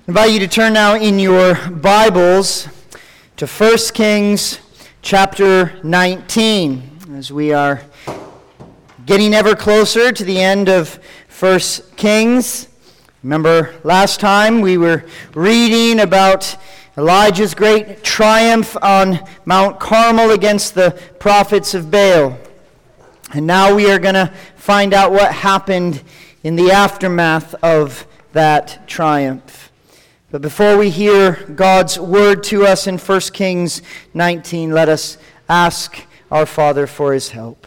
I invite you to turn now in your Bibles to 1 Kings chapter 19, as we are getting ever closer to the end of 1 Kings. Remember last time we were reading about Elijah's great triumph on Mount Carmel against the prophets of Baal. And now we are going to find out what happened in the aftermath of that triumph. But before we hear God's word to us in 1 Kings 19, let us ask our Father for his help.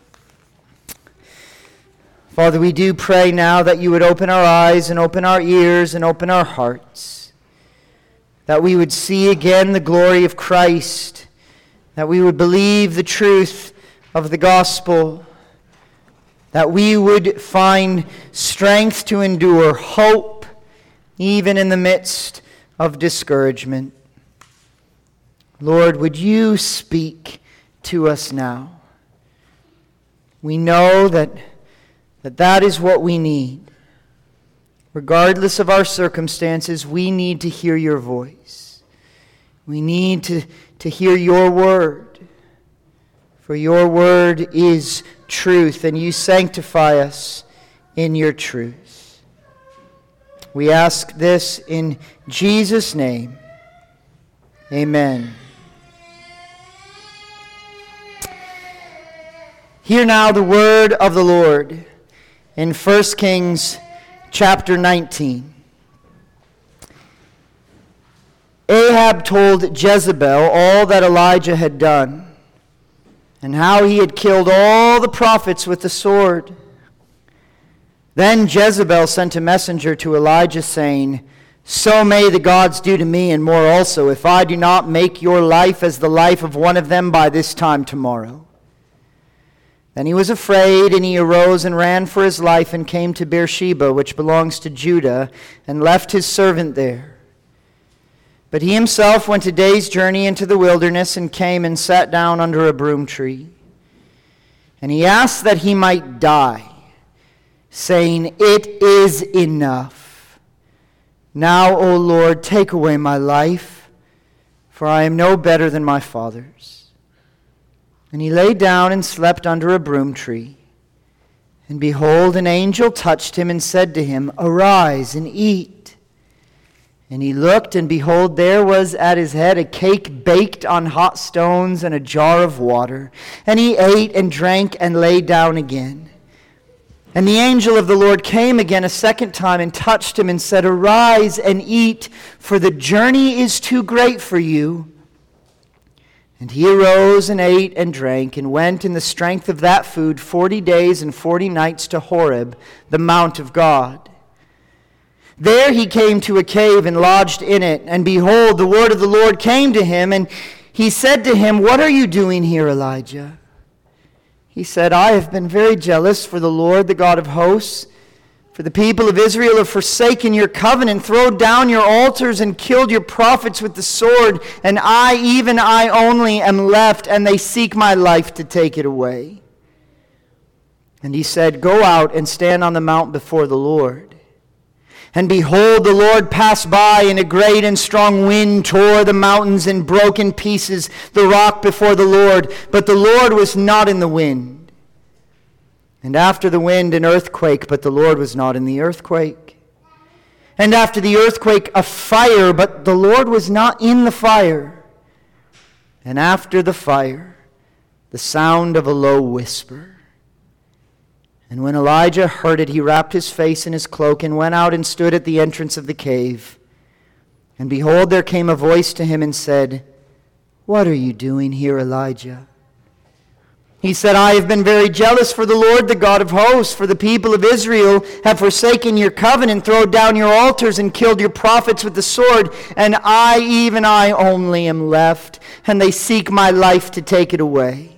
Father, we do pray now that you would open our eyes and open our ears and open our hearts, that we would see again the glory of Christ, that we would believe the truth of the gospel, that we would find strength to endure, hope, even in the midst of discouragement. Lord, would you speak to us now? We know that is what we need. Regardless of our circumstances, we need to hear your voice. We need to hear your word. For your word is truth, and you sanctify us in your truth. We ask this in Jesus' name. Amen. Hear now the word of the Lord in 1 Kings chapter 19. Ahab told Jezebel all that Elijah had done, and how he had killed all the prophets with the sword. Then Jezebel sent a messenger to Elijah, saying, "So may the gods do to me, and more also, if I do not make your life as the life of one of them by this time tomorrow." Then he was afraid, and he arose and ran for his life, and came to Beersheba, which belongs to Judah, and left his servant there. But he himself went a day's journey into the wilderness, and came and sat down under a broom tree. And he asked that he might die, saying, "It is enough. Now, O Lord, take away my life, for I am no better than my fathers." And he lay down and slept under a broom tree. And behold, an angel touched him and said to him, "Arise and eat." And he looked, and behold, there was at his head a cake baked on hot stones and a jar of water. And he ate and drank and lay down again. And the angel of the Lord came again a second time and touched him and said, "Arise and eat, for the journey is too great for you." And he arose and ate and drank and went in the strength of that food 40 days and 40 nights to Horeb, the mount of God. There he came to a cave and lodged in it. And behold, the word of the Lord came to him, and he said to him, "What are you doing here, Elijah?" He said, "I have been very jealous for the Lord, the God of hosts. For the people of Israel have forsaken your covenant, thrown down your altars, and killed your prophets with the sword. And I, even I only, am left, and they seek my life to take it away." And he said, "Go out and stand on the mount before the Lord." And behold, the Lord passed by, and a great and strong wind tore the mountains and broke in pieces the rock before the Lord. But the Lord was not in the wind. And after the wind, an earthquake, but the Lord was not in the earthquake. And after the earthquake, a fire, but the Lord was not in the fire. And after the fire, the sound of a low whisper. And when Elijah heard it, he wrapped his face in his cloak and went out and stood at the entrance of the cave. And behold, there came a voice to him and said, "What are you doing here, Elijah?" He said, "I have been very jealous for the Lord, the God of hosts, for the people of Israel have forsaken your covenant, thrown down your altars, and killed your prophets with the sword. And I, even I only, am left, and they seek my life to take it away."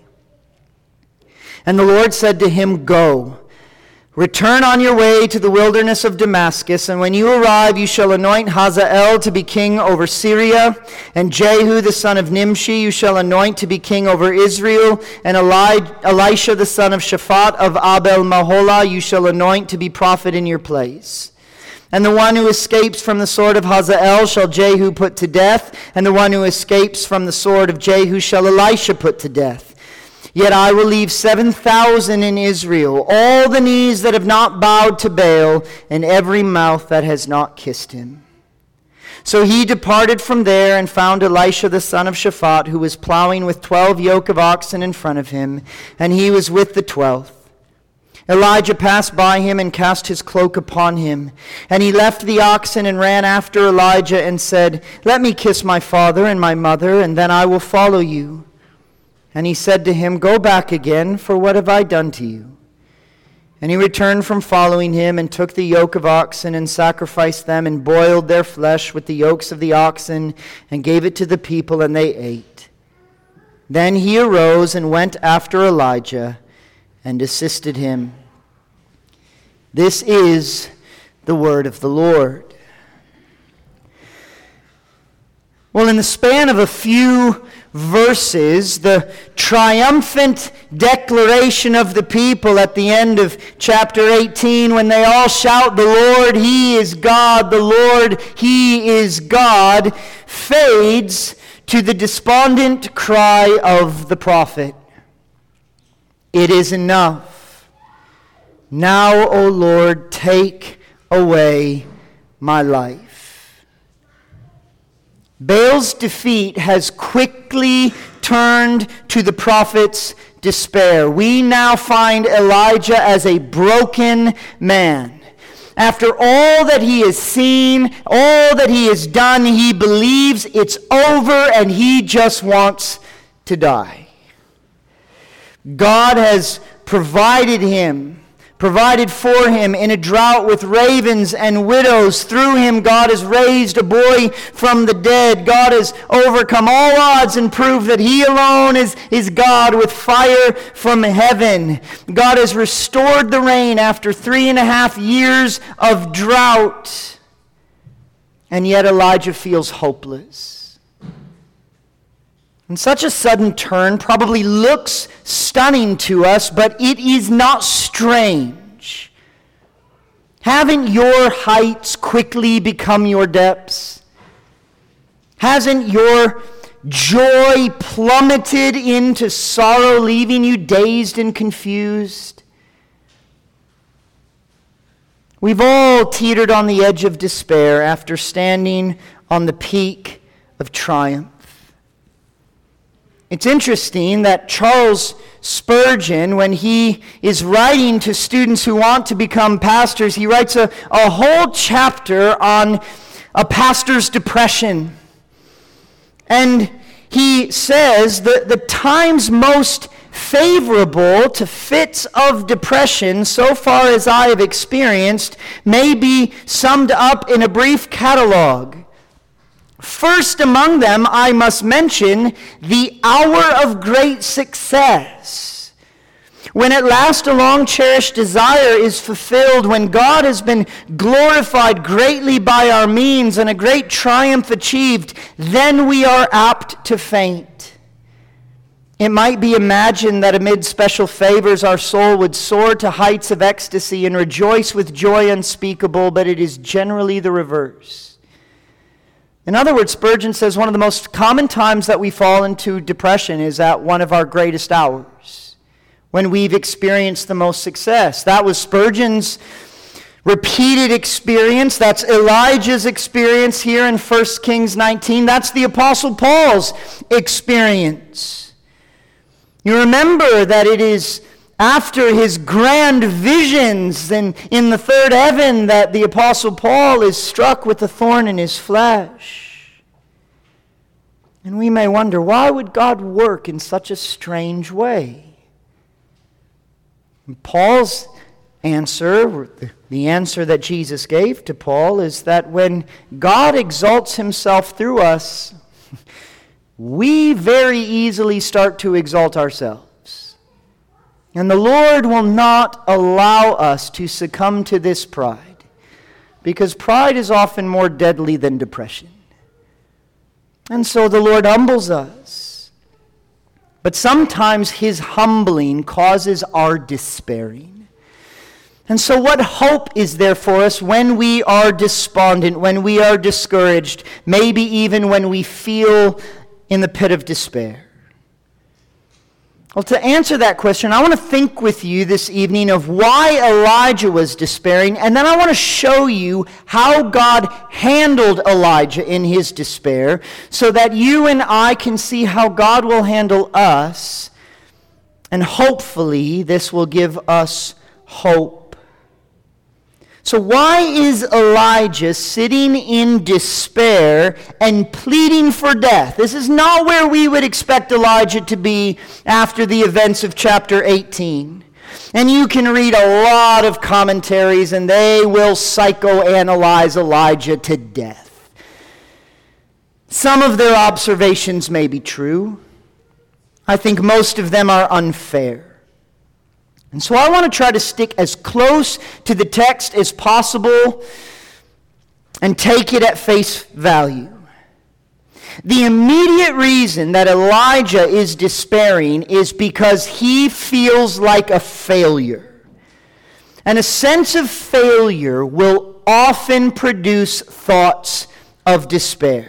And the Lord said to him, "Go. Return on your way to the wilderness of Damascus, and when you arrive, you shall anoint Hazael to be king over Syria, and Jehu the son of Nimshi you shall anoint to be king over Israel, and Elisha the son of Shaphat of Abel Maholah you shall anoint to be prophet in your place. And the one who escapes from the sword of Hazael shall Jehu put to death, and the one who escapes from the sword of Jehu shall Elisha put to death. Yet I will leave 7,000 in Israel, all the knees that have not bowed to Baal, and every mouth that has not kissed him." So he departed from there and found Elisha the son of Shaphat, who was plowing with 12 yoke of oxen in front of him, and he was with the 12th. Elijah passed by him and cast his cloak upon him. And he left the oxen and ran after Elijah and said, "Let me kiss my father and my mother, and then I will follow you." And he said to him, "Go back again, for what have I done to you?" And he returned from following him and took the yoke of oxen and sacrificed them and boiled their flesh with the yokes of the oxen and gave it to the people, and they ate. Then he arose and went after Elijah and assisted him. This is the word of the Lord. Well, in the span of a few verses, the triumphant declaration of the people at the end of chapter 18, when they all shout, "The Lord, He is God, the Lord, He is God," fades to the despondent cry of the prophet. "It is enough. Now, O Lord, take away my life." Baal's defeat has quickly turned to the prophet's despair. We now find Elijah as a broken man. After all that he has seen, all that he has done, he believes it's over and he just wants to die. God has provided for him in a drought with ravens and widows. Through him, God has raised a boy from the dead. God has overcome all odds and proved that he alone is God with fire from heaven. God has restored the rain after 3.5 years of drought. And yet Elijah feels hopeless. And such a sudden turn probably looks stunning to us, but it is not strange. Haven't your heights quickly become your depths? Hasn't your joy plummeted into sorrow, leaving you dazed and confused? We've all teetered on the edge of despair after standing on the peak of triumph. It's interesting that Charles Spurgeon, when he is writing to students who want to become pastors, he writes a whole chapter on a pastor's depression. And he says that the times most favorable to fits of depression, so far as I have experienced, may be summed up in a brief catalog. First among them, I must mention the hour of great success. When at last a long-cherished desire is fulfilled, when God has been glorified greatly by our means and a great triumph achieved, then we are apt to faint. It might be imagined that amid special favors our soul would soar to heights of ecstasy and rejoice with joy unspeakable, but it is generally the reverse. In other words, Spurgeon says one of the most common times that we fall into depression is at one of our greatest hours, when we've experienced the most success. That was Spurgeon's repeated experience. That's Elijah's experience here in 1 Kings 19. That's the Apostle Paul's experience. You remember that it is after his grand visions in the third heaven that the Apostle Paul is struck with a thorn in his flesh. And we may wonder, why would God work in such a strange way? And Paul's answer, the answer that Jesus gave to Paul, is that when God exalts himself through us, we very easily start to exalt ourselves. And the Lord will not allow us to succumb to this pride, because pride is often more deadly than depression. And so the Lord humbles us. But sometimes his humbling causes our despairing. And so what hope is there for us when we are despondent, when we are discouraged, maybe even when we feel in the pit of despair? Well, to answer that question, I want to think with you this evening of why Elijah was despairing, and then I want to show you how God handled Elijah in his despair so that you and I can see how God will handle us, and hopefully this will give us hope. So why is Elijah sitting in despair and pleading for death? This is not where we would expect Elijah to be after the events of chapter 18. And you can read a lot of commentaries and they will psychoanalyze Elijah to death. Some of their observations may be true. I think most of them are unfair. And so I want to try to stick as close to the text as possible and take it at face value. The immediate reason that Elijah is despairing is because he feels like a failure. And a sense of failure will often produce thoughts of despair.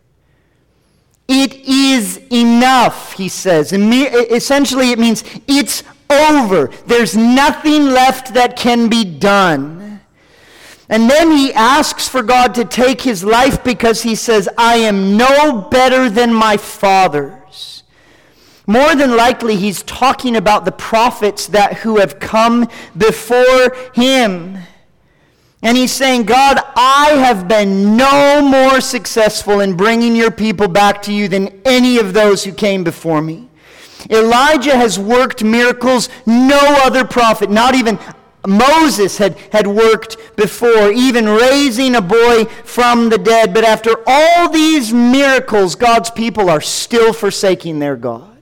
It is enough, he says. Essentially, it means it's over. There's nothing left that can be done. And then he asks for God to take his life because he says, I am no better than my fathers. More than likely, he's talking about the prophets who have come before him. And he's saying, God, I have been no more successful in bringing your people back to you than any of those who came before me. Elijah has worked miracles no other prophet, not even Moses had worked before, even raising a boy from the dead. But after all these miracles, God's people are still forsaking their God.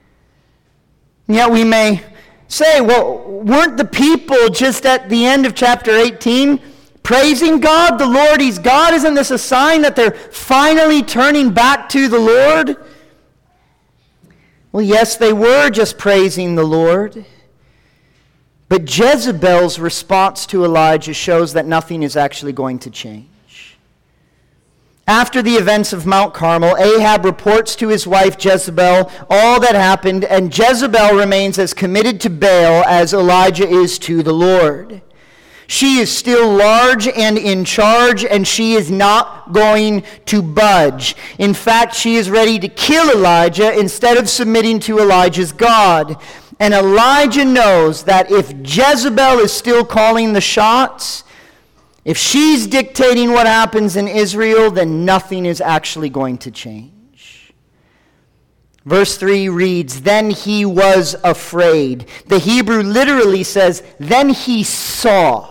And yet we may say, well, weren't the people just at the end of chapter 18 praising God? The Lord, He's God. Isn't this a sign that they're finally turning back to the Lord? Well, yes, they were just praising the Lord. But Jezebel's response to Elijah shows that nothing is actually going to change. After the events of Mount Carmel, Ahab reports to his wife Jezebel all that happened, and Jezebel remains as committed to Baal as Elijah is to the Lord. She is still large and in charge, and she is not going to budge. In fact, she is ready to kill Elijah instead of submitting to Elijah's God. And Elijah knows that if Jezebel is still calling the shots, if she's dictating what happens in Israel, then nothing is actually going to change. Verse 3 reads, then he was afraid. The Hebrew literally says, then he saw.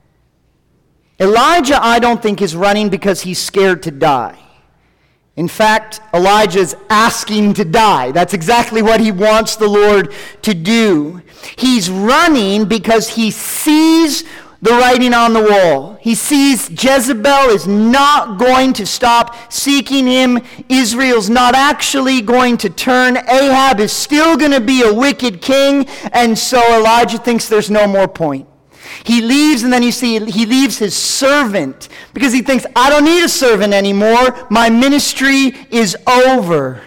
Elijah, I don't think, is running because he's scared to die. In fact, Elijah's asking to die. That's exactly what he wants the Lord to do. He's running because he sees the writing on the wall. He sees Jezebel is not going to stop seeking him. Israel's not actually going to turn. Ahab is still going to be a wicked king. And so Elijah thinks there's no more point. He leaves, and then you see he leaves his servant because he thinks, I don't need a servant anymore. My ministry is over.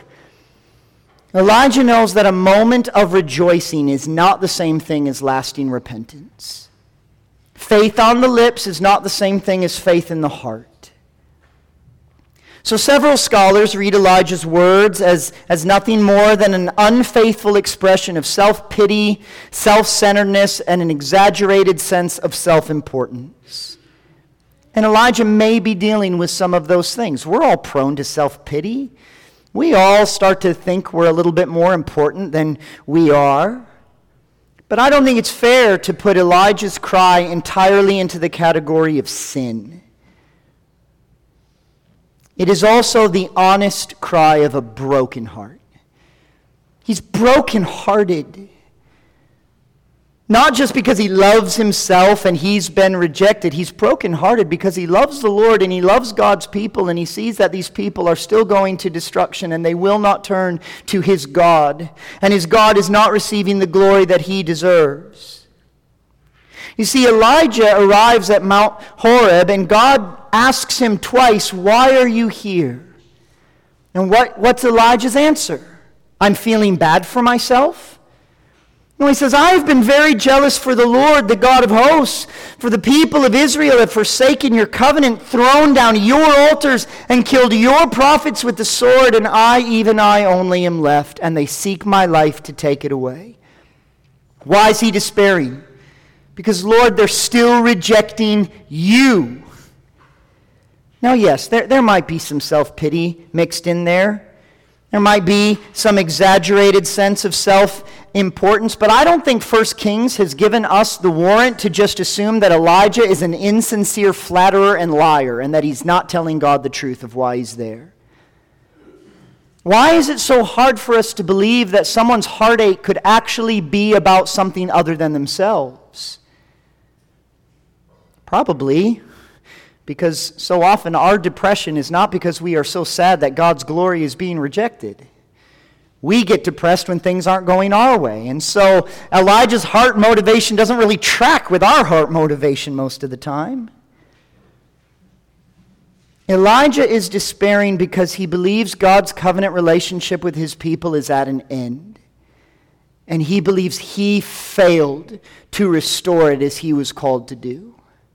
Elijah knows that a moment of rejoicing is not the same thing as lasting repentance. Faith on the lips is not the same thing as faith in the heart. So several scholars read Elijah's words as nothing more than an unfaithful expression of self-pity, self-centeredness, and an exaggerated sense of self-importance. And Elijah may be dealing with some of those things. We're all prone to self-pity. We all start to think we're a little bit more important than we are. But I don't think it's fair to put Elijah's cry entirely into the category of sin. It is also the honest cry of a broken heart. He's brokenhearted. Not just because he loves himself and he's been rejected. He's brokenhearted because he loves the Lord and he loves God's people, and he sees that these people are still going to destruction and they will not turn to his God. And his God is not receiving the glory that he deserves. You see, Elijah arrives at Mount Horeb, and God asks him twice, "Why are you here?" And what's Elijah's answer? "I'm feeling bad for myself." No, he says, "I have been very jealous for the Lord, the God of hosts, for the people of Israel have forsaken your covenant, thrown down your altars, and killed your prophets with the sword, and I, even I only, am left, and they seek my life to take it away." Why is he despairing? Because, Lord, they're still rejecting you. Now, yes, there might be some self-pity mixed in there. There might be some exaggerated sense of self-importance, but I don't think 1 Kings has given us the warrant to just assume that Elijah is an insincere flatterer and liar, and that he's not telling God the truth of why he's there. Why is it so hard for us to believe that someone's heartache could actually be about something other than themselves? Probably because so often our depression is not because we are so sad that God's glory is being rejected. We get depressed when things aren't going our way. And so Elijah's heart motivation doesn't really track with our heart motivation most of the time. Elijah is despairing because he believes God's covenant relationship with his people is at an end. And he believes he failed to restore it as he was called to do.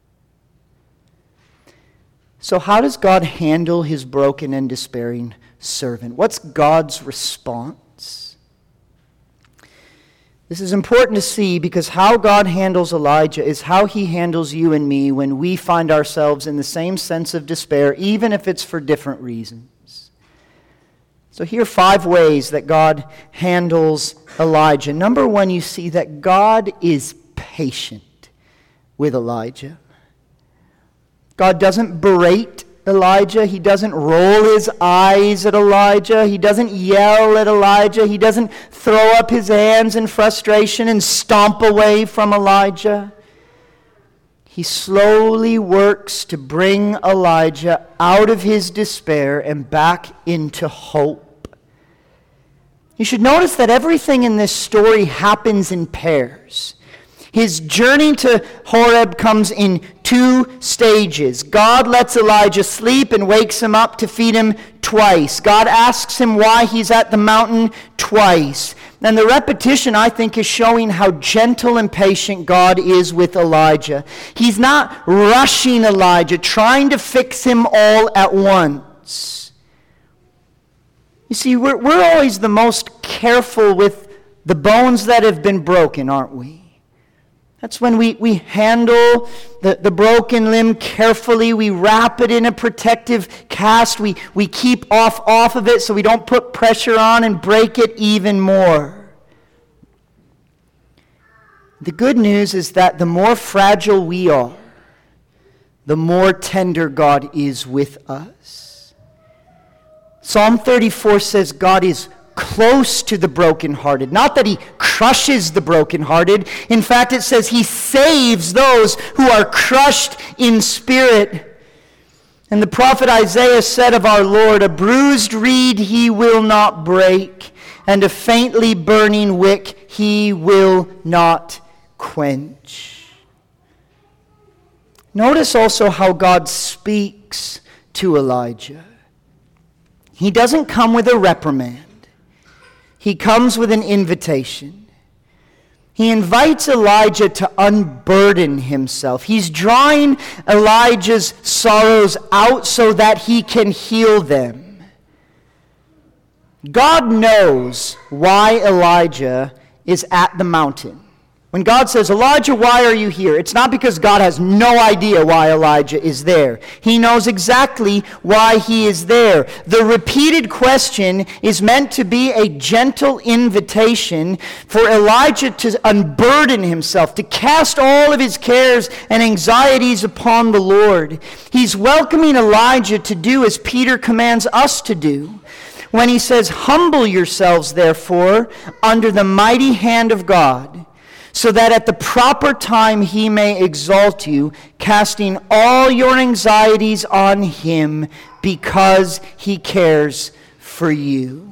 So how does God handle his broken and despairing servant? What's God's response? This is important to see because how God handles Elijah is how he handles you and me when we find ourselves in the same sense of despair, even if it's for different reasons. So here are 5 ways that God handles Elijah. Number 1, you see that God is patient with Elijah. God doesn't berate Elijah. He doesn't roll his eyes at Elijah. He doesn't yell at Elijah. He doesn't throw up his hands in frustration and stomp away from Elijah. He slowly works to bring Elijah out of his despair and back into hope. You should notice that everything in this story happens in pairs. His journey to Horeb comes in 2 stages. God lets Elijah sleep and wakes him up to feed him twice. God asks him why he's at the mountain twice. And the repetition, I think, is showing how gentle and patient God is with Elijah. He's not rushing Elijah, trying to fix him all at once. You see, we're always the most careful with the bones that have been broken, aren't we? That's when we handle the broken limb carefully. We wrap it in a protective cast. We keep off of it so we don't put pressure on and break it even more. The good news is that the more fragile we are, the more tender God is with us. Psalm 34 says God is close to the brokenhearted. Not that he crushes the brokenhearted. In fact, it says he saves those who are crushed in spirit. And the prophet Isaiah said of our Lord, "A bruised reed he will not break, and a faintly burning wick he will not quench." Notice also how God speaks to Elijah. He doesn't come with a reprimand. He comes with an invitation. He invites Elijah to unburden himself. He's drawing Elijah's sorrows out so that he can heal them. God knows why Elijah is at the mountain. When God says, "Elijah, why are you here?" it's not because God has no idea why Elijah is there. He knows exactly why he is there. The repeated question is meant to be a gentle invitation for Elijah to unburden himself, to cast all of his cares and anxieties upon the Lord. He's welcoming Elijah to do as Peter commands us to do when he says, "Humble yourselves, therefore, under the mighty hand of God, so that at the proper time he may exalt you, casting all your anxieties on him because he cares for you."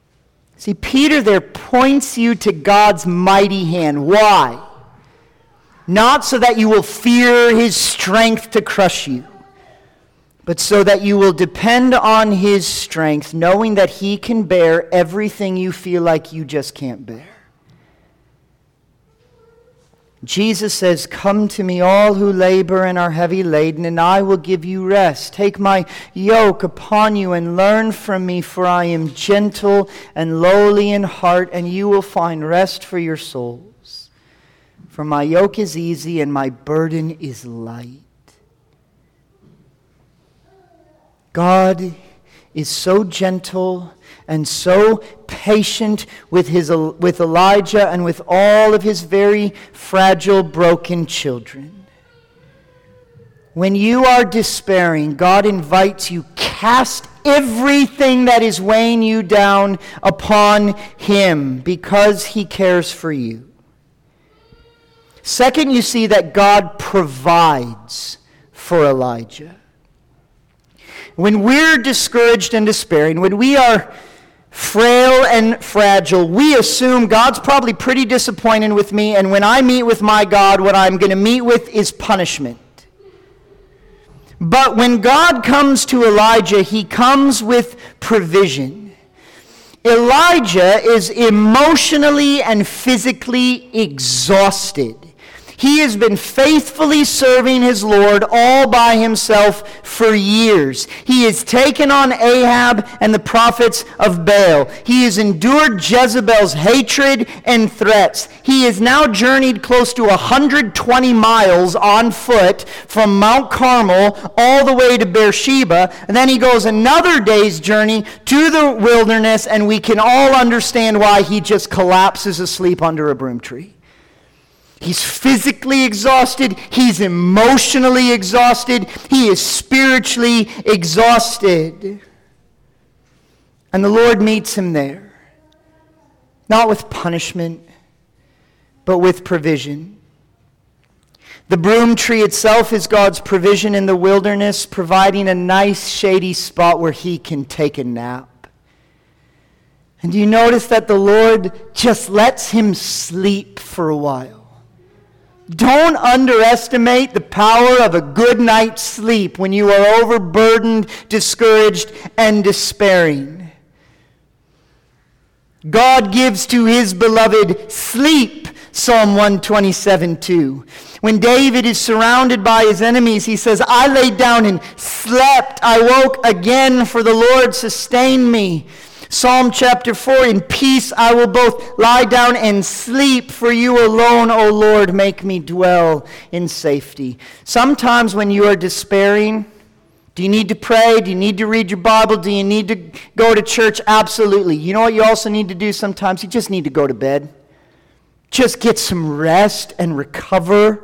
See, Peter there points you to God's mighty hand. Why? not so that you will fear his strength to crush you, but so that you will depend on his strength, knowing that he can bear everything you feel like you just can't bear. Jesus says, "Come to me, all who labor and are heavy laden, and I will give you rest. Take my yoke upon you and learn from me, for I am gentle and lowly in heart, and you will find rest for your souls. For my yoke is easy and my burden is light." God is so gentle and so patient with Elijah and with all of his very fragile, broken children. When you are despairing, God invites you, cast everything that is weighing you down upon him, because he cares for you. Second, you see that God provides for Elijah. When we're discouraged and despairing, when we are frail and fragile, we assume God's probably pretty disappointed with me, and when I meet with my God, what I'm going to meet with is punishment. But when God comes to Elijah, he comes with provision. Elijah is emotionally and physically exhausted. He has been faithfully serving his Lord all by himself for years. He has taken on Ahab and the prophets of Baal. He has endured Jezebel's hatred and threats. He has now journeyed close to 120 miles on foot from Mount Carmel all the way to Beersheba. And then he goes another day's journey to the wilderness, and we can all understand why he just collapses asleep under a broom tree. He's physically exhausted. He's emotionally exhausted. He is spiritually exhausted. And the Lord meets him there. Not with punishment, but with provision. The broom tree itself is God's provision in the wilderness, providing a nice shady spot where he can take a nap. And do you notice that the Lord just lets him sleep for a while? Don't underestimate the power of a good night's sleep when you are overburdened, discouraged, and despairing. God gives to his beloved sleep, Psalm 127:2. When David is surrounded by his enemies, he says, "I laid down and slept. I woke again, for the Lord sustained me." Psalm chapter 4, "In peace I will both lie down and sleep, for you alone, O Lord, make me dwell in safety." Sometimes when you are despairing, do you need to pray? Do you need to read your Bible? Do you need to go to church? Absolutely. You know what you also need to do sometimes? You just need to go to bed. Just get some rest and recover.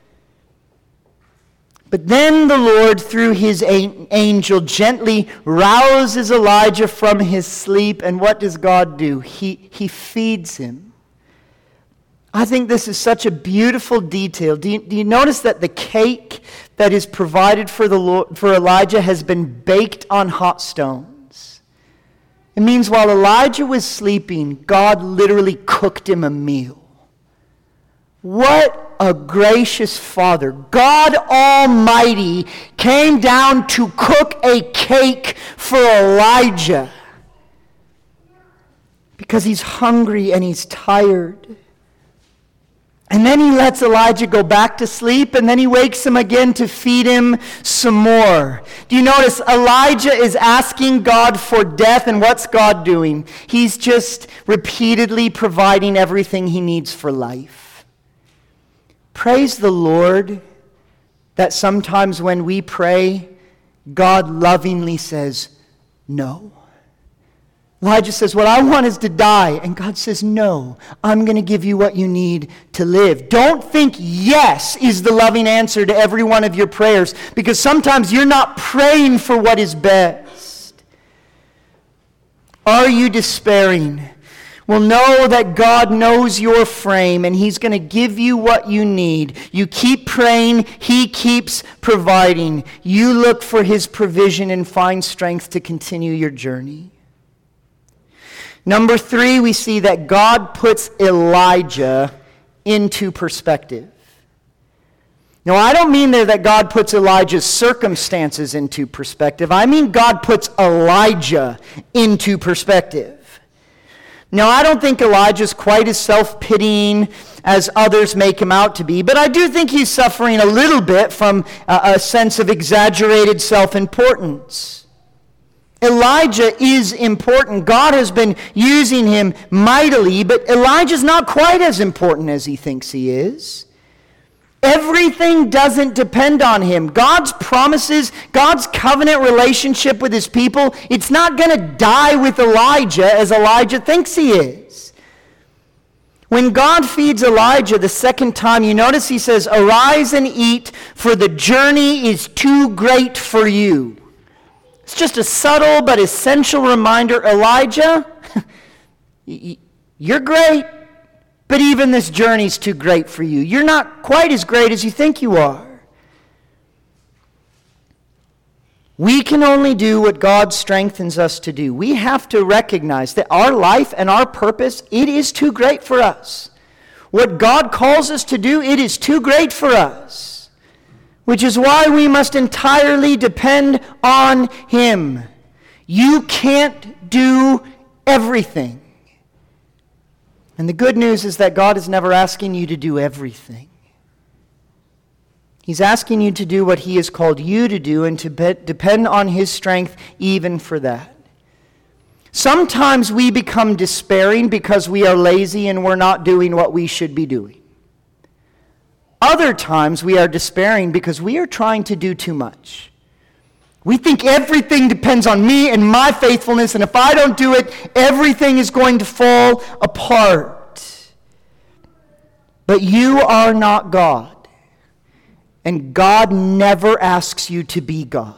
But then the Lord, through his angel, gently rouses Elijah from his sleep. And what does God do? He feeds him. I think this is such a beautiful detail. Do you notice that the cake that is provided for Elijah has been baked on hot stones? It means while Elijah was sleeping, God literally cooked him a meal. What a gracious Father. God Almighty came down to cook a cake for Elijah because he's hungry and he's tired. And then he lets Elijah go back to sleep, and then he wakes him again to feed him some more. Do you notice Elijah is asking God for death, and what's God doing? He's just repeatedly providing everything he needs for life. Praise the Lord that sometimes when we pray, God lovingly says, no. Elijah says, what I want is to die. And God says, no, I'm going to give you what you need to live. Don't think yes is the loving answer to every one of your prayers, because sometimes you're not praying for what is best. Are you despairing? Well, know that God knows your frame, and he's going to give you what you need. You keep praying, he keeps providing. You look for his provision and find strength to continue your journey. Number 3, we see that God puts Elijah into perspective. No, I don't mean there that God puts Elijah's circumstances into perspective. I mean God puts Elijah into perspective. Now, I don't think Elijah's quite as self-pitying as others make him out to be, but I do think he's suffering a little bit from a sense of exaggerated self-importance. Elijah is important. God has been using him mightily, but Elijah's not quite as important as he thinks he is. Everything doesn't depend on him. God's promises, God's covenant relationship with his people, it's not going to die with Elijah as Elijah thinks he is. When God feeds Elijah the second time, you notice he says, "Arise and eat, for the journey is too great for you." It's just a subtle but essential reminder, Elijah, you're great. But even this journey's too great for you. You're not quite as great as you think you are. We can only do what God strengthens us to do. We have to recognize that our life and our purpose, it is too great for us. What God calls us to do, it is too great for us. Which is why we must entirely depend on Him. You can't do everything. And the good news is that God is never asking you to do everything. He's asking you to do what He has called you to do and to depend on His strength even for that. Sometimes we become despairing because we are lazy and we're not doing what we should be doing. Other times we are despairing because we are trying to do too much. We think everything depends on me and my faithfulness, and if I don't do it, everything is going to fall apart. But you are not God, and God never asks you to be God.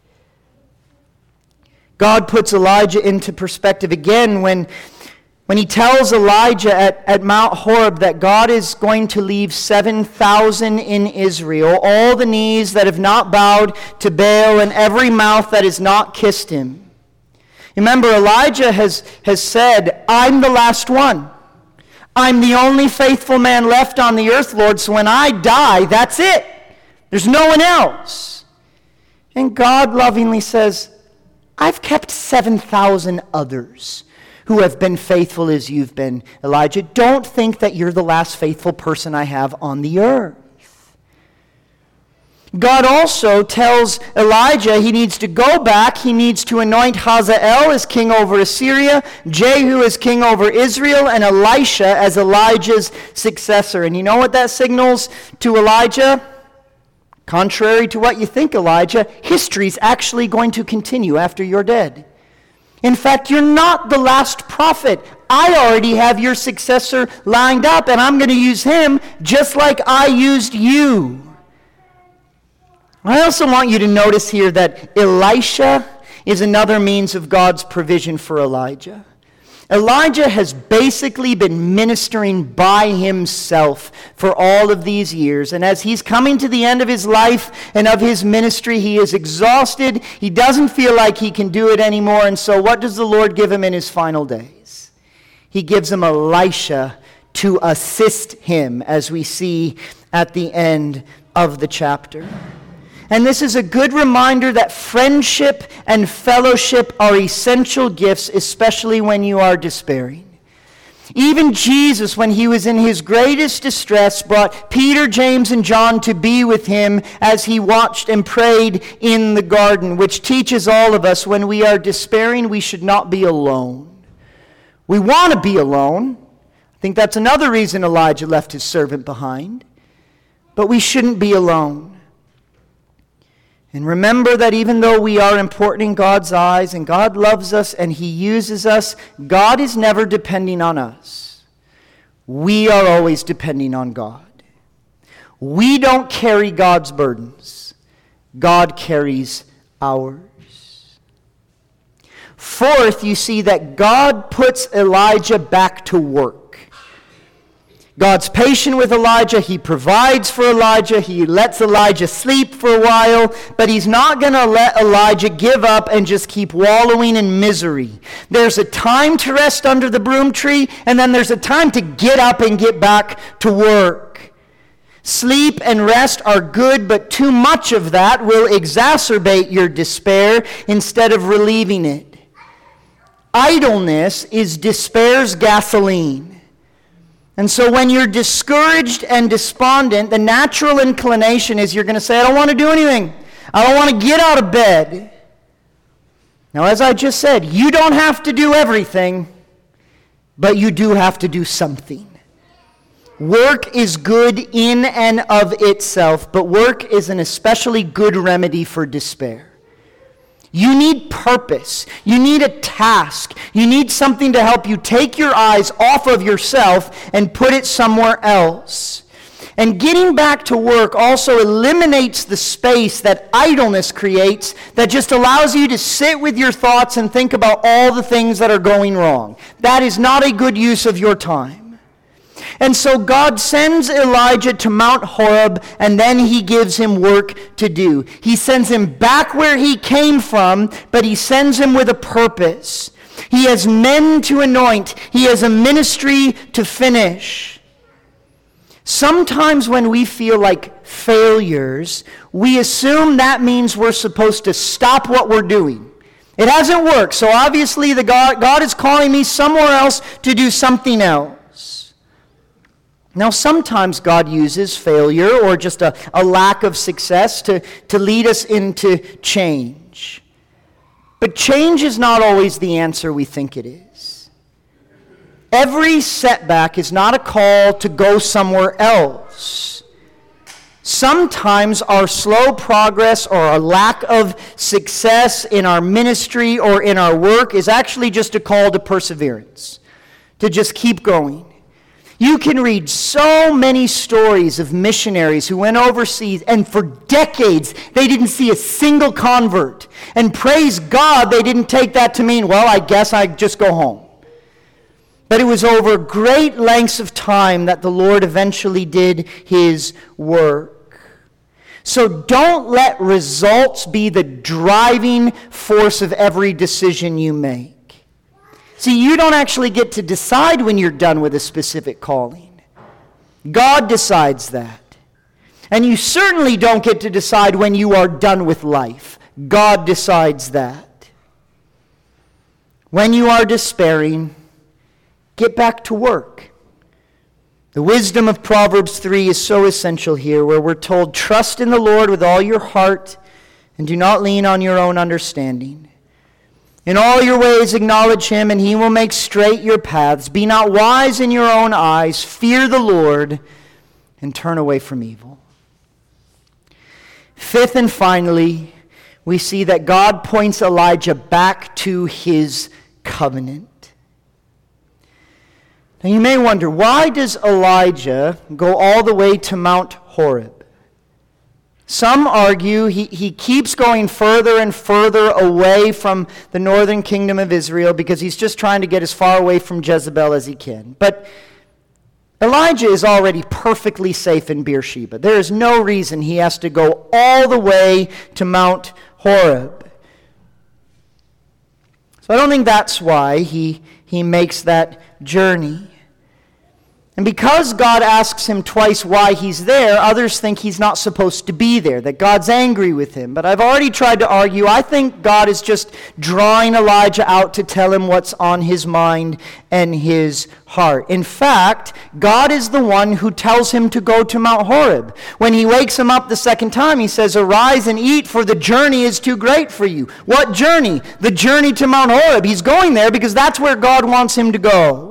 God puts Elijah into perspective again when he tells Elijah at Mount Horeb that God is going to leave 7,000 in Israel, all the knees that have not bowed to Baal and every mouth that has not kissed him. Remember, Elijah has said, "I'm the last one. I'm the only faithful man left on the earth, Lord, so when I die, that's it. There's no one else." And God lovingly says, "I've kept 7,000 others who have been faithful as you've been, Elijah. Don't think that you're the last faithful person I have on the earth." God also tells Elijah he needs to go back. He needs to anoint Hazael as king over Assyria, Jehu as king over Israel, and Elisha as Elijah's successor. And you know what that signals to Elijah? Contrary to what you think, Elijah, history's actually going to continue after you're dead. In fact, you're not the last prophet. I already have your successor lined up, and I'm going to use him just like I used you. I also want you to notice here that Elisha is another means of God's provision for Elijah. Elijah has basically been ministering by himself for all of these years. And as he's coming to the end of his life and of his ministry, he is exhausted. He doesn't feel like he can do it anymore. And so what does the Lord give him in his final days? He gives him Elisha to assist him, as we see at the end of the chapter. And this is a good reminder that friendship and fellowship are essential gifts, especially when you are despairing. Even Jesus, when he was in his greatest distress, brought Peter, James, and John to be with him as he watched and prayed in the garden, which teaches all of us when we are despairing, we should not be alone. We want to be alone. I think that's another reason Elijah left his servant behind. But we shouldn't be alone. And remember that even though we are important in God's eyes and God loves us and He uses us, God is never depending on us. We are always depending on God. We don't carry God's burdens. God carries ours. Fourth, you see that God puts Elijah back to work. God's patient with Elijah. He provides for Elijah. He lets Elijah sleep for a while. But He's not going to let Elijah give up and just keep wallowing in misery. There's a time to rest under the broom tree, and then there's a time to get up and get back to work. Sleep and rest are good, but too much of that will exacerbate your despair instead of relieving it. Idleness is despair's gasoline. And so when you're discouraged and despondent, the natural inclination is you're going to say, I don't want to do anything. I don't want to get out of bed. Now, as I just said, you don't have to do everything, but you do have to do something. Work is good in and of itself, but work is an especially good remedy for despair. You need purpose. You need a task. You need something to help you take your eyes off of yourself and put it somewhere else. And getting back to work also eliminates the space that idleness creates that just allows you to sit with your thoughts and think about all the things that are going wrong. That is not a good use of your time. And so God sends Elijah to Mount Horeb, and then he gives him work to do. He sends him back where he came from, but he sends him with a purpose. He has men to anoint. He has a ministry to finish. Sometimes when we feel like failures, we assume that means we're supposed to stop what we're doing. It hasn't worked, so obviously God is calling me somewhere else to do something else. Now, sometimes God uses failure or just a lack of success to lead us into change. But change is not always the answer we think it is. Every setback is not a call to go somewhere else. Sometimes our slow progress or our lack of success in our ministry or in our work is actually just a call to perseverance, to just keep going. You can read so many stories of missionaries who went overseas and for decades they didn't see a single convert. And praise God they didn't take that to mean, well, I guess I just go home. But it was over great lengths of time that the Lord eventually did his work. So don't let results be the driving force of every decision you make. See, you don't actually get to decide when you're done with a specific calling. God decides that. And you certainly don't get to decide when you are done with life. God decides that. When you are despairing, get back to work. The wisdom of Proverbs 3 is so essential here, where we're told, trust in the Lord with all your heart and do not lean on your own understanding. In all your ways acknowledge him, and he will make straight your paths. Be not wise in your own eyes. Fear the Lord, and turn away from evil. Fifth and finally, we see that God points Elijah back to his covenant. Now you may wonder, why does Elijah go all the way to Mount Horeb? Some argue he keeps going further and further away from the northern kingdom of Israel because he's just trying to get as far away from Jezebel as he can. But Elijah is already perfectly safe in Beersheba. There is no reason he has to go all the way to Mount Horeb. So I don't think that's why he makes that journey. And because God asks him twice why he's there, others think he's not supposed to be there, that God's angry with him. But I've already tried to argue, I think God is just drawing Elijah out to tell him what's on his mind and his heart. In fact, God is the one who tells him to go to Mount Horeb. When he wakes him up the second time, he says, arise and eat, for the journey is too great for you. What journey? The journey to Mount Horeb. He's going there because that's where God wants him to go.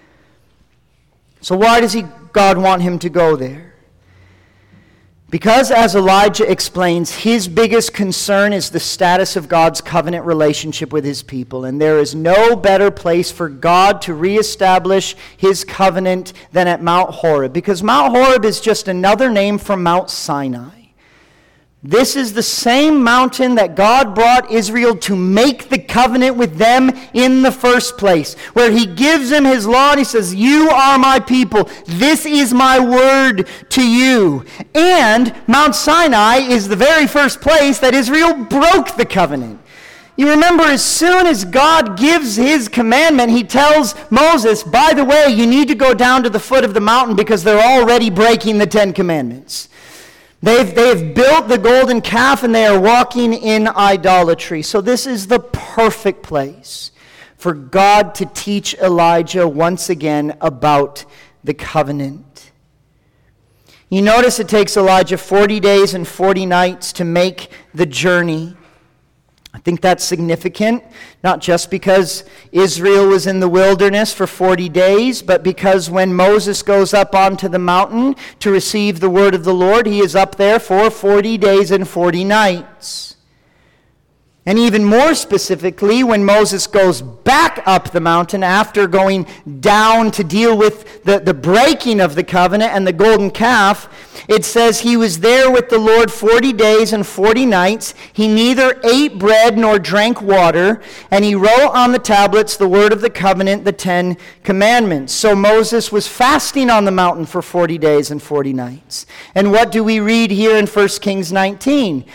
So why does God want him to go there? Because, as Elijah explains, his biggest concern is the status of God's covenant relationship with his people. And there is no better place for God to reestablish his covenant than at Mount Horeb. Because Mount Horeb is just another name for Mount Sinai. This is the same mountain that God brought Israel to make the covenant with them in the first place, where he gives them his law and he says, you are my people. This is my word to you. And Mount Sinai is the very first place that Israel broke the covenant. You remember, as soon as God gives his commandment, he tells Moses, by the way, you need to go down to the foot of the mountain because they're already breaking the 10 commandments. They've built the golden calf and they are walking in idolatry. So this is the perfect place for God to teach Elijah once again about the covenant. You notice it takes Elijah 40 days and 40 nights to make the journey. I think that's significant, not just because Israel was in the wilderness for 40 days, but because when Moses goes up onto the mountain to receive the word of the Lord, he is up there for 40 days and 40 nights. And even more specifically, when Moses goes back up the mountain after going down to deal with the breaking of the covenant and the golden calf, it says he was there with the Lord 40 days and 40 nights. He neither ate bread nor drank water, and he wrote on the tablets the word of the covenant, the 10 commandments. So Moses was fasting on the mountain for 40 days and 40 nights. And what do we read here in 1 Kings 19?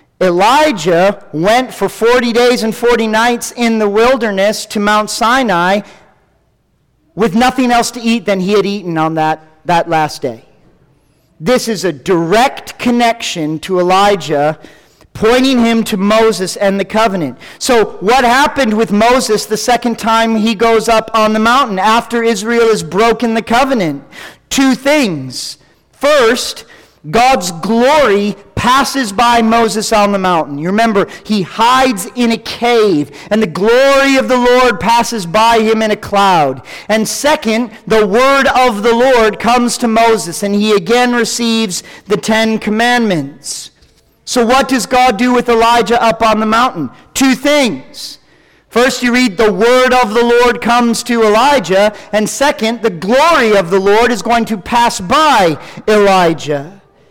Elijah went for 40 days and 40 nights in the wilderness to Mount Sinai with nothing else to eat than he had eaten on that last day. This is a direct connection to Elijah, pointing him to Moses and the covenant. So what happened with Moses the second time he goes up on the mountain after Israel has broken the covenant? Two things. First, God's glory passes by Moses on the mountain. You remember, he hides in a cave, and the glory of the Lord passes by him in a cloud. And second, the word of the Lord comes to Moses, and he again receives the 10 commandments. So what does God do with Elijah up on the mountain? Two things. First, you read the word of the Lord comes to Elijah, and second, the glory of the Lord is going to pass by Elijah.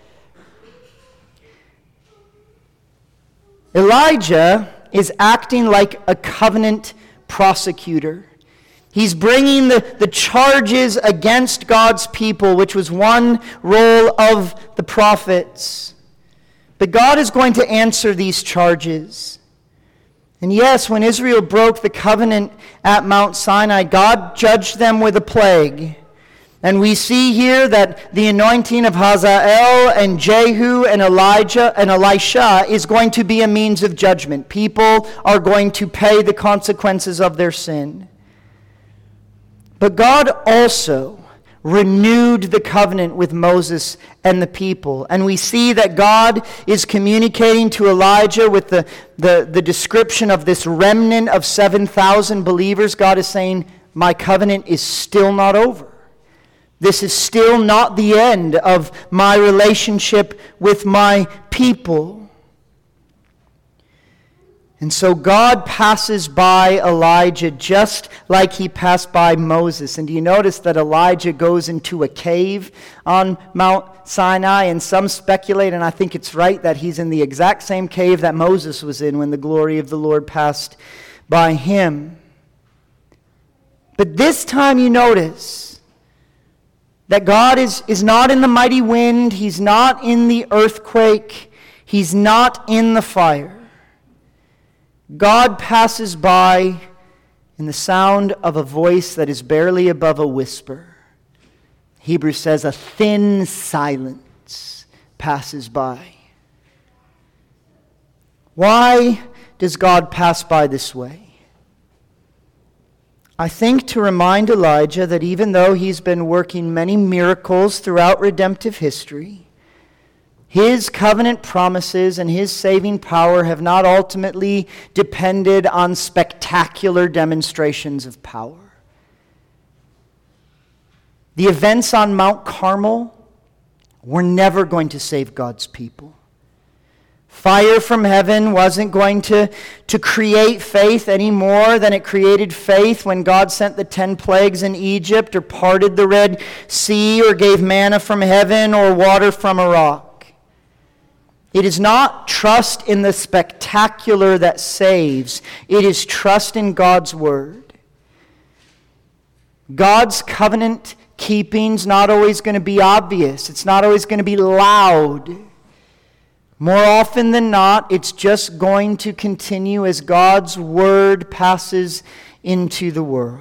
Elijah is acting like a covenant prosecutor. He's bringing the charges against God's people, which was one role of the prophets. But God is going to answer these charges. And yes, when Israel broke the covenant at Mount Sinai, God judged them with a plague. And we see here that the anointing of Hazael and Jehu and Elijah and Elisha is going to be a means of judgment. People are going to pay the consequences of their sin. But God also renewed the covenant with Moses and the people. And we see that God is communicating to Elijah with the description of this remnant of 7,000 believers. God is saying, my covenant is still not over. This is still not the end of my relationship with my people. And so God passes by Elijah just like he passed by Moses. And do you notice that Elijah goes into a cave on Mount Sinai? And some speculate, and I think it's right, that he's in the exact same cave that Moses was in when the glory of the Lord passed by him. But this time you notice that God is not in the mighty wind, he's not in the earthquake, he's not in the fire. God passes by in the sound of a voice that is barely above a whisper. Hebrews says a thin silence passes by. Why does God pass by this way? I think to remind Elijah that even though he's been working many miracles throughout redemptive history, his covenant promises and his saving power have not ultimately depended on spectacular demonstrations of power. The events on Mount Carmel were never going to save God's people. Fire from heaven wasn't going to create faith any more than it created faith when God sent the 10 plagues in Egypt, or parted the Red Sea, or gave manna from heaven, or water from a rock. It is not trust in the spectacular that saves. It is trust in God's word. God's covenant keeping's not always going to be obvious. It's not always going to be loud. More often than not, it's just going to continue as God's word passes into the world.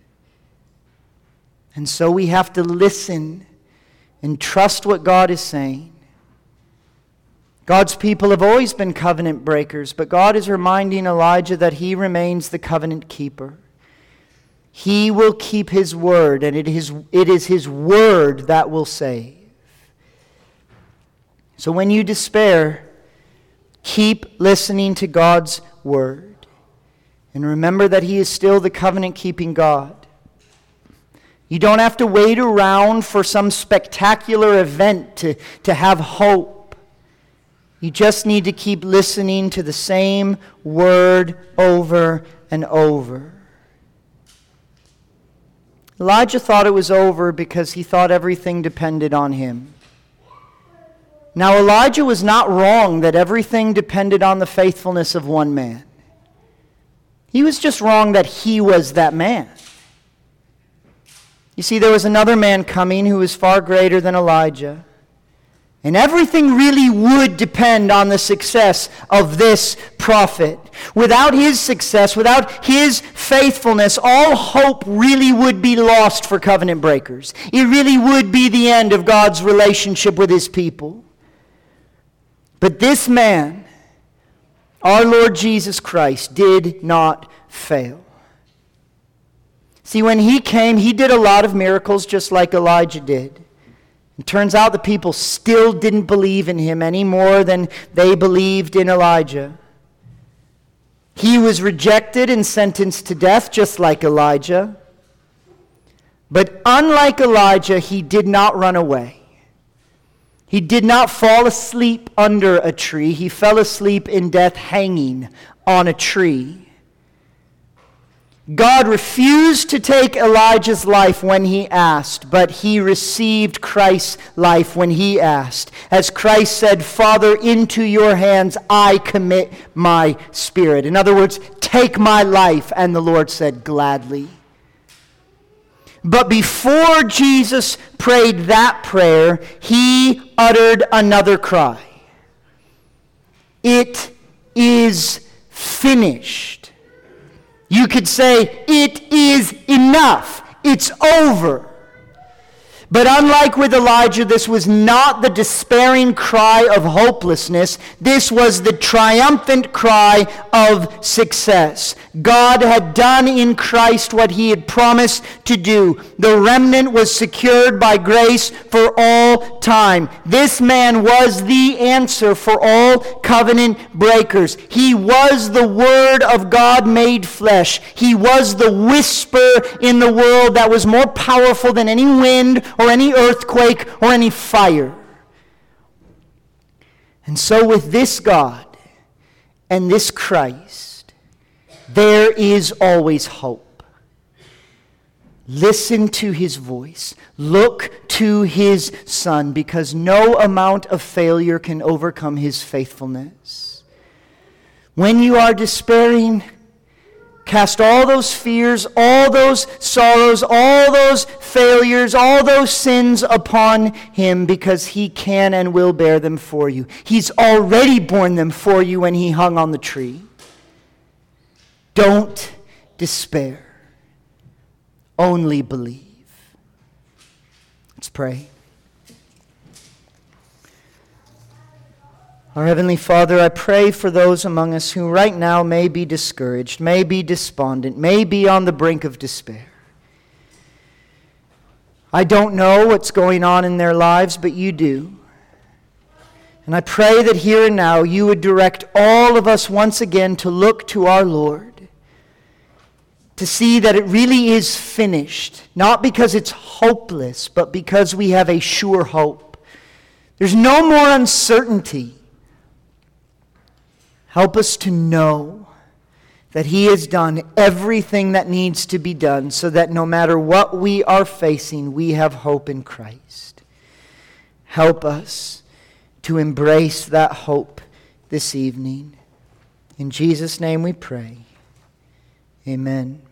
And so we have to listen and trust what God is saying. God's people have always been covenant breakers, but God is reminding Elijah that he remains the covenant keeper. He will keep his word, and it is his word that will save. So when you despair, keep listening to God's word. And remember that he is still the covenant-keeping God. You don't have to wait around for some spectacular event to have hope. You just need to keep listening to the same word over and over. Elijah thought it was over because he thought everything depended on him. Now, Elijah was not wrong that everything depended on the faithfulness of one man. He was just wrong that he was that man. You see, there was another man coming who was far greater than Elijah. And everything really would depend on the success of this prophet. Without his success, without his faithfulness, all hope really would be lost for covenant breakers. It really would be the end of God's relationship with his people. But this man, our Lord Jesus Christ, did not fail. See, when he came, he did a lot of miracles just like Elijah did. It turns out the people still didn't believe in him any more than they believed in Elijah. He was rejected and sentenced to death just like Elijah. But unlike Elijah, he did not run away. He did not fall asleep under a tree. He fell asleep in death hanging on a tree. God refused to take Elijah's life when he asked, but he received Christ's life when he asked. As Christ said, "Father, into your hands I commit my spirit." In other words, take my life. And the Lord said, "Gladly." But before Jesus prayed that prayer, he uttered another cry. It is finished. You could say, it is enough. It's over. But unlike with Elijah, this was not the despairing cry of hopelessness. This was the triumphant cry of success. God had done in Christ what he had promised to do. The remnant was secured by grace for all time. This man was the answer for all covenant breakers. He was the Word of God made flesh. He was the whisper in the world that was more powerful than any wind or any earthquake or any fire. And so with this God and this Christ, there is always hope. Listen to his voice. Look to his Son, because no amount of failure can overcome his faithfulness. When you are despairing, cast all those fears, all those sorrows, all those failures, all those sins upon him, because he can and will bear them for you. He's already borne them for you when he hung on the tree. Don't despair. Only believe. Let's pray. Our Heavenly Father, I pray for those among us who right now may be discouraged, may be despondent, may be on the brink of despair. I don't know what's going on in their lives, but you do. And I pray that here and now you would direct all of us once again to look to our Lord, to see that it really is finished, not because it's hopeless, but because we have a sure hope. There's no more uncertainty. Help us to know that he has done everything that needs to be done, so that no matter what we are facing, we have hope in Christ. Help us to embrace that hope this evening. In Jesus' name we pray. Amen.